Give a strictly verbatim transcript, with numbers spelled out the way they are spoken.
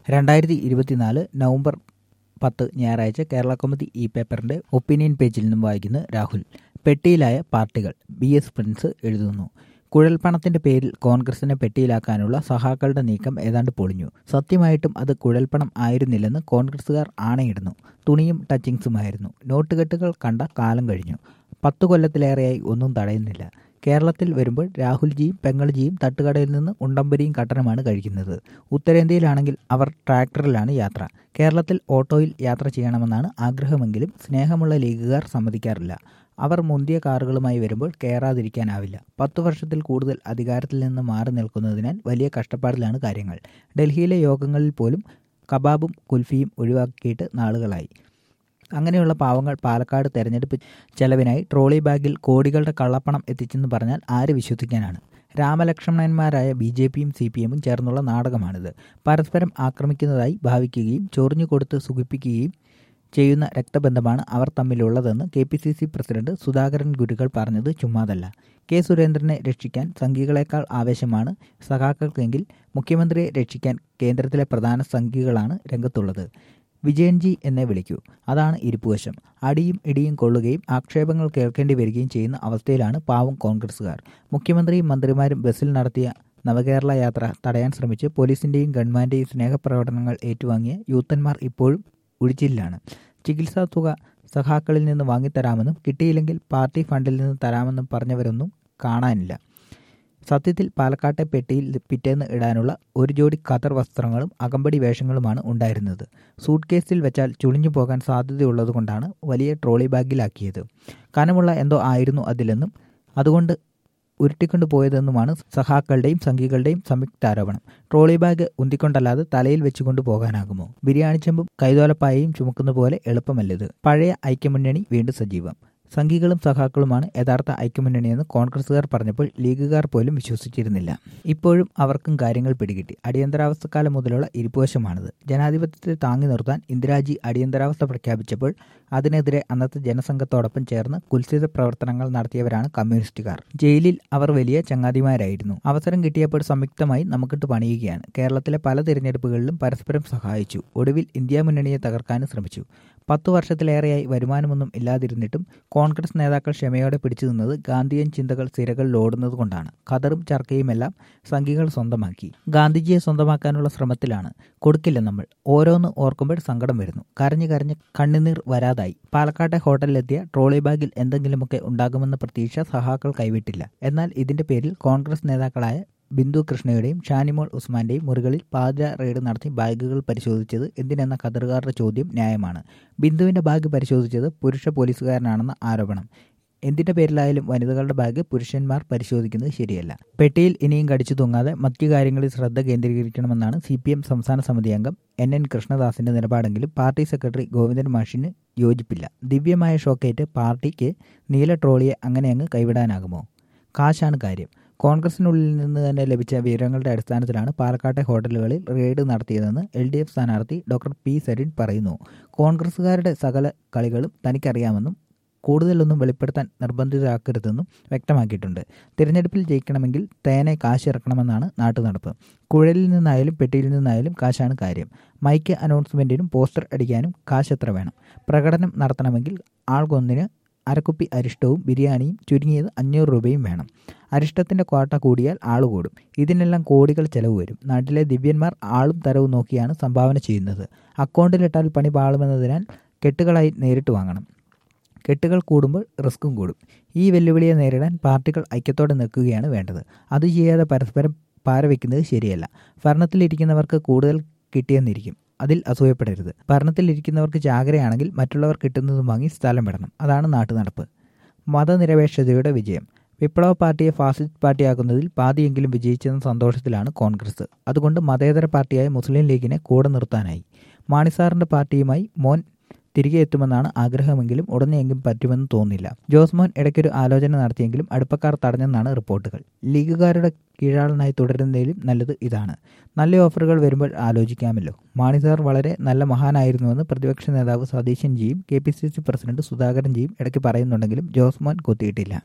രണ്ടായിരത്തി ഇരുപത്തിനാല് നവംബർ പത്ത് ഞായറാഴ്ച കേരള കൗമുദി ഈ പേപ്പറിന്റെ ഒപ്പീനിയൻ പേജിൽ നിന്നും വായിക്കുന്ന രാഹുൽ. പെട്ടിയിലായ പാർട്ടികൾ. ബി എസ് പ്രിൻസ് എഴുതുന്നു. കുഴൽപ്പണത്തിന്റെ പേരിൽ കോൺഗ്രസിനെ പെട്ടിയിലാക്കാനുള്ള സഹാക്കളുടെ നീക്കം ഏതാണ്ട് പൊളിഞ്ഞു. സത്യമായിട്ടും അത് കുഴൽപ്പണം ആയിരുന്നില്ലെന്ന് കോൺഗ്രസുകാർ ആണയിടുന്നു. തുണിയും ടച്ചിങ്സുമായിരുന്നു. നോട്ടുകെട്ടുകൾ കണ്ട കാലം കഴിഞ്ഞു. പത്തു കൊല്ലത്തിലേറെയായി ഒന്നും തടയുന്നില്ല. കേരളത്തിൽ വരുമ്പോൾ രാഹുൽജിയും പെങ്ങൾജിയും തട്ടുകടയിൽ നിന്ന് ഉണ്ടമ്പരിയും കട്ടനുമാണ് കഴിക്കുന്നത്. ഉത്തരേന്ത്യയിലാണെങ്കിൽ അവർ ട്രാക്ടറിലാണ് യാത്ര. കേരളത്തിൽ ഓട്ടോയിൽ യാത്ര ചെയ്യണമെന്നാണ് ആഗ്രഹമെങ്കിലും സ്നേഹമുള്ള ലീഗുകാർ സമ്മതിക്കാറില്ല. അവർ മുന്തിയ കാറുകളുമായി വരുമ്പോൾ കയറാതിരിക്കാനാവില്ല. പത്തു വർഷത്തിൽ കൂടുതൽ അധികാരത്തിൽ നിന്ന് മാറി നിൽക്കുന്നതിനാൽ വലിയ കഷ്ടപ്പാടിലാണ് കാര്യങ്ങൾ. ഡൽഹിയിലെ യോഗങ്ങളിൽ പോലും കബാബും കുൽഫിയും ഒഴിവാക്കിയിട്ട് നാളുകളായി. അങ്ങനെയുള്ള പാവങ്ങൾ പാലക്കാട് തെരഞ്ഞെടുപ്പ് ചെലവിനായി ട്രോളി ബാഗിൽ കോടികളുടെ കള്ളപ്പണം എത്തിച്ചെന്ന് പറഞ്ഞാൽ ആര് വിശ്വസിക്കാനാണ്? രാമലക്ഷ്മണന്മാരായ ബി ജെ പിയും സി പി എമ്മും ചേർന്നുള്ള നാടകമാണിത്. പരസ്പരം ആക്രമിക്കുന്നതായി ഭാവിക്കുകയും ചൊറിഞ്ഞു കൊടുത്ത് സുഖിപ്പിക്കുകയും ചെയ്യുന്ന രക്തബന്ധമാണ് അവർ തമ്മിലുള്ളതെന്ന് K P C C president Sudhakaran ഗുരുക്കൾ പറഞ്ഞത് ചുമ്മാതല്ല. കെ സുരേന്ദ്രനെ രക്ഷിക്കാൻ സംഘികളെക്കാൾ ആവേശമാണ് സഖാക്കൾക്കെങ്കിൽ മുഖ്യമന്ത്രിയെ രക്ഷിക്കാൻ കേന്ദ്രത്തിലെ പ്രധാന സംഘികളാണ് രംഗത്തുള്ളത്. വിജയൻജി എന്നെ വിളിക്കൂ. അതാണ് ഇരിപ്പുവശം. അടിയും ഇടിയും കൊള്ളുകയും ആക്ഷേപങ്ങൾ കേൾക്കേണ്ടി വരികയും ചെയ്യുന്ന അവസ്ഥയിലാണ് പാവം കോൺഗ്രസുകാർ. മുഖ്യമന്ത്രിയും മന്ത്രിമാരും ബസ്സിൽ നടത്തിയ നവകേരള യാത്ര തടയാൻ ശ്രമിച്ച് പോലീസിന്റെയും ഗവൺമെന്റിന്റെയും സ്നേഹപ്രകടനങ്ങൾ ഏറ്റുവാങ്ങിയ യൂത്തന്മാർ ഇപ്പോഴും ഉഴിച്ചിലാണ്. ചികിത്സാ തുക സഖാക്കളിൽ നിന്ന് വാങ്ങിത്തരാമെന്നും കിട്ടിയില്ലെങ്കിൽ പാർട്ടി ഫണ്ടിൽ നിന്ന് തരാമെന്നും പറഞ്ഞവരൊന്നും കാണാനില്ല. സത്യത്തിൽ പാലക്കാട്ടെ പെട്ടിയിൽ പിറ്റേന്ന് ഇടാനുള്ള ഒരു ജോഡി ഖദർ വസ്ത്രങ്ങളും അകമ്പടി വേഷങ്ങളുമാണ് ഉണ്ടായിരുന്നത്. സൂട്ട് കേസിൽ വെച്ചാൽ ചുളിഞ്ഞു പോകാൻ സാധ്യതയുള്ളതുകൊണ്ടാണ് വലിയ ട്രോളി ബാഗിലാക്കിയത്. കനമുള്ള എന്തോ ആയിരുന്നു അതിലെന്നും അതുകൊണ്ട് ഉരുട്ടിക്കൊണ്ടു പോയതെന്നുമാണ് സഖാക്കളുടെയും സംഘികളുടെയും സംയുക്താരോപണം. ട്രോളി ബാഗ് ഉന്തിക്കൊണ്ടല്ലാതെ തലയിൽ വെച്ചുകൊണ്ട് പോകാനാകുമോ? ബിരിയാണി ചെമ്പും കൈതോലപ്പായയും ചുമക്കുന്ന പോലെ എളുപ്പമല്ലത്. പഴയ ഐക്യമുന്നണി വീണ്ടും സജീവം. സംഘികളും സഖാക്കളുമാണ് യഥാർത്ഥ ഐക്യമുന്നണിയെന്ന് കോൺഗ്രസുകാർ പറഞ്ഞപ്പോൾ ലീഗുകാർ പോലും വിശ്വസിച്ചിരുന്നില്ല. ഇപ്പോഴും അവർക്കും കാര്യങ്ങൾ പിടികിട്ടി. അടിയന്തരാവസ്ഥക്കാലം മുതലുള്ള ഇരിപ്പുവശമാണിത്. ജനാധിപത്യത്തെ താങ്ങി നിർത്താൻ ഇന്ദിരാജി അടിയന്തരാവസ്ഥ പ്രഖ്യാപിച്ചപ്പോൾ അതിനെതിരെ അന്നത്തെ ജനസംഘത്തോടൊപ്പം ചേർന്ന് കുൽസിത പ്രവർത്തനങ്ങൾ നടത്തിയവരാണ് കമ്മ്യൂണിസ്റ്റുകാർ. ജയിലിൽ അവർ വലിയ ചങ്ങാതിമാരായിരുന്നു. അവസരം കിട്ടിയപ്പോൾ സംയുക്തമായി നമുക്കിട്ട് പണിയുകയാണ്. കേരളത്തിലെ പല തിരഞ്ഞെടുപ്പുകളിലും പരസ്പരം സഹായിച്ചു. ഒടുവിൽ ഇന്ത്യ മുന്നണിയെ തകർക്കാനും ശ്രമിച്ചു. പത്തു വർഷത്തിലേറെയായി വരുമാനമൊന്നും ഇല്ലാതിരുന്നിട്ടും കോൺഗ്രസ് നേതാക്കൾ ക്ഷമയോടെ പിടിച്ചു നിന്നത് ഗാന്ധിയൻ ചിന്തകൾ സിരകളിൽ ഓടുന്നത് കൊണ്ടാണ്. ഖദറും ചർക്കയുമെല്ലാം സംഘികൾ സ്വന്തമാക്കി. ഗാന്ധിജിയെ സ്വന്തമാക്കാനുള്ള ശ്രമത്തിലാണ്. കൊടുക്കില്ല നമ്മൾ. ഓരോന്ന് ഓർക്കുമ്പോൾ സങ്കടം വരുന്നു. കരഞ്ഞു കരഞ്ഞ് കണ്ണുനീർ വരാതായി. പാലക്കാട്ടെ ഹോട്ടലിലെത്തിയ ട്രോളി ബാഗിൽ എന്തെങ്കിലുമൊക്കെ ഉണ്ടാകുമെന്ന പ്രതീക്ഷ സഹാക്കൾ കൈവിട്ടില്ല. എന്നാൽ ഇതിന്റെ പേരിൽ കോൺഗ്രസ് നേതാക്കളായ ബിന്ദു കൃഷ്ണയുടെയും ഷാനിമോൾ ഉസ്മാന്റെയും മുറികളിൽ പാതിര റെയ്ഡ് നടത്തി ബാഗുകൾ പരിശോധിച്ചത് എന്തിനെന്ന ഖദറുകാരുടെ ചോദ്യം ന്യായമാണ്. ബിന്ദുവിന്റെ ബാഗ് പരിശോധിച്ചത് പുരുഷ പോലീസുകാരനാണെന്ന ആരോപണം. എന്തിന്റെ പേരിലായാലും വനിതകളുടെ ബാഗ് പുരുഷന്മാർ പരിശോധിക്കുന്നത് ശരിയല്ല. പെട്ടിയിൽ ഇനിയും കടിച്ചു തൂങ്ങാതെ മറ്റു കാര്യങ്ങളിൽ ശ്രദ്ധ കേന്ദ്രീകരിക്കണമെന്നാണ് സി പി എം സംസ്ഥാന സമിതി അംഗം എൻ എൻ കൃഷ്ണദാസിന്റെ നിലപാടെങ്കിലും പാർട്ടി സെക്രട്ടറി ഗോവിന്ദൻ മാഷിന് യോജിപ്പില്ല. ദിവ്യമായ ഷോക്കേറ്റ് പാർട്ടിക്ക് നീല ട്രോളിയെ അങ്ങനെ അങ്ങ് കൈവിടാനാകുമോ? കാശാണ് കാര്യം. കോൺഗ്രസിനുള്ളിൽ നിന്ന് തന്നെ ലഭിച്ച വിവരങ്ങളുടെ അടിസ്ഥാനത്തിലാണ് പാലക്കാട്ടെ ഹോട്ടലുകളിൽ റെയ്ഡ് നടത്തിയതെന്ന് എൽ ഡി എഫ് സ്ഥാനാർത്ഥി ഡോക്ടർ പി സരിൻ പറയുന്നു. കോൺഗ്രസുകാരുടെ സകല കളികളും തനിക്കറിയാമെന്നും കൂടുതലൊന്നും വെളിപ്പെടുത്താൻ നിർബന്ധിതരാക്കരുതെന്നും വ്യക്തമാക്കിയിട്ടുണ്ട്. തിരഞ്ഞെടുപ്പിൽ ജയിക്കണമെങ്കിൽ തേനെ കാശിറക്കണമെന്നാണ് നാട്ടുനടപ്പ്. കുഴലിൽ നിന്നായാലും പെട്ടിയിൽ നിന്നായാലും കാശാണ് കാര്യം. മൈക്ക് അനൗൺസ്മെന്റിനും പോസ്റ്റർ അടിക്കാനും കാശ് എത്ര വേണം? പ്രകടനം നടത്തണമെങ്കിൽ ആൾക്കൊന്നിന് അരക്കുപ്പി അരിഷ്ടവും ബിരിയാണിയും ചുരുങ്ങിയത് അഞ്ഞൂറ് രൂപയും വേണം. അരിഷ്ടത്തിന്റെ ക്വാട്ട കൂടിയാൽ ആള് കൂടും. ഇതിനെല്ലാം കോടികൾ ചെലവ് വരും. നാട്ടിലെ ദിവ്യന്മാർ ആളും തരവും നോക്കിയാണ് സംഭാവന ചെയ്യുന്നത്. അക്കൗണ്ടിലിട്ടാൽ പണി പാളുമെന്നതിനാൽ കെട്ടുകളായി നേരിട്ട് വാങ്ങണം. കെട്ടുകൾ കൂടുമ്പോൾ റിസ്ക്കും കൂടും. ഈ വെല്ലുവിളിയെ നേരിടാൻ പാർട്ടികൾ ഐക്യത്തോടെ നിൽക്കുകയാണ് വേണ്ടത്. അത് ചെയ്യാതെ പരസ്പരം പാരവെക്കുന്നത് ശരിയല്ല. ഭരണത്തിലിരിക്കുന്നവർക്ക് കൂടുതൽ കിട്ടിയെന്നിരിക്കും. അതിൽ അസൂയപ്പെടരുത്. ഭരണത്തിലിരിക്കുന്നവർക്ക് ജാഗ്രതയാണെങ്കിൽ മറ്റുള്ളവർ കിട്ടുന്നതും വാങ്ങി സ്ഥലം വിടണം. അതാണ് നാട്ടുനടപ്പ്. മതനിരപേക്ഷതയുടെ വിജയം. വിപ്ലവ പാർട്ടിയെ ഫാസിസ്റ്റ് പാർട്ടിയാക്കുന്നതിൽ പാതിയെങ്കിലും വിജയിച്ചെന്ന സന്തോഷത്തിലാണ് കോൺഗ്രസ്. അതുകൊണ്ട് മതേതര പാർട്ടിയായ മുസ്ലിം ലീഗിനെ കൂടെ നിർത്താനായി. മാണിസാറിന്റെ പാർട്ടിയുമായി മോൻ തിരികെ എത്തുമെന്നാണ് ആഗ്രഹമെങ്കിലും ഉടനെയെങ്കിലും പറ്റുമെന്ന് തോന്നുന്നില്ല. ജോസ് മോൻ ഇടയ്ക്കൊരു ആലോചന നടത്തിയെങ്കിലും അടുപ്പക്കാർ തടഞ്ഞെന്നാണ് റിപ്പോർട്ടുകൾ. ലീഗുകാരുടെ കീഴാളനായി തുടരുന്നതിലും നല്ലത് ഇതാണ്. നല്ല ഓഫറുകൾ വരുമ്പോൾ ആലോചിക്കാമല്ലോ. മാണിസാർ വളരെ നല്ല മഹാനായിരുന്നുവെന്ന് പ്രതിപക്ഷ നേതാവ് സതീശൻ ജിയും K P C C president Sudhakaran ജിയും ഇടയ്ക്ക് പറയുന്നുണ്ടെങ്കിലും ജോസ് മോൻ കൊത്തിയിട്ടില്ല.